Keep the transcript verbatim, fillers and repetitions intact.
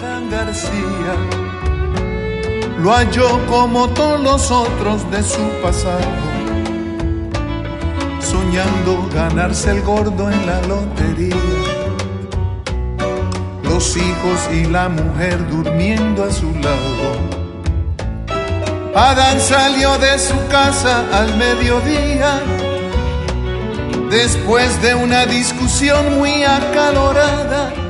Adán García lo halló como todos los otros de su pasado, soñando ganarse el gordo en la lotería. Los hijos y la mujer durmiendo a su lado. Adán salió de su casa al mediodía, después de una discusión muy acalorada.